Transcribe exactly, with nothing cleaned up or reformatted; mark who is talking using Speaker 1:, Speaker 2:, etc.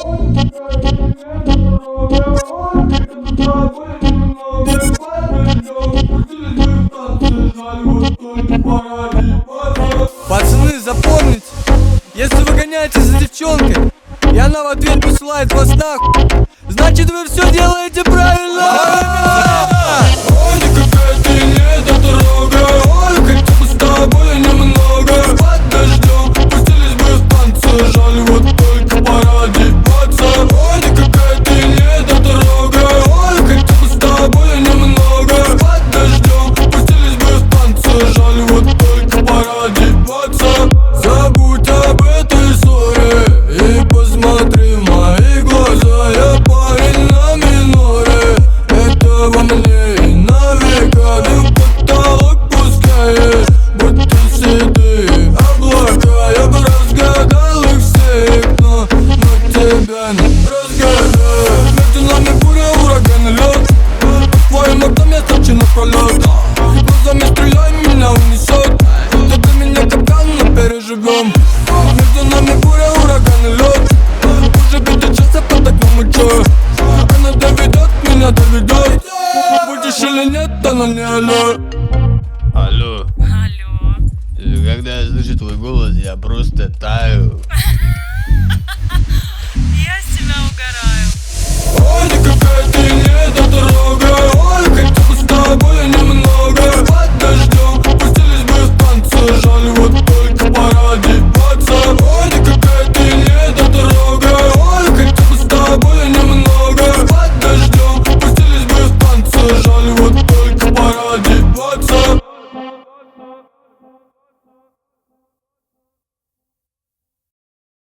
Speaker 1: Пацаны, запомните, если вы гоняете за девчонкой, и она в ответ посылает вас нахуй, значит вы все делаете правильно. Ой, какая ты недотрога, ой, хотя бы с тобой немного под дождем пустились бы в танцы, жаль, вот только пора одеваться. Ой, какая ты недотрога, ой, хотя бы с тобой немного под дождем пустились бы в танцы, жаль, вот только пора одеваться. Забудь об этой ссоре и посмотри в мои глаза. Я парень на миноре, это во мне и навека. Ты в потолок пускаешь, будто седые облака. Я бы разгадал их всех, но, но тебя не разгадаю. Между нами буря, ураган и лед, по твоим окнам я торчу напролет. Глазами стреляй, меня унесет, ты для меня капкан, но переживем. Между нами буря, ураган и лед, уже пятый час, я под окном и чё? Она доведет, меня доведет. Будешь или нет, она не алло.
Speaker 2: Алло.
Speaker 3: Алло.
Speaker 2: Когда я слышу твой голос, я просто таю.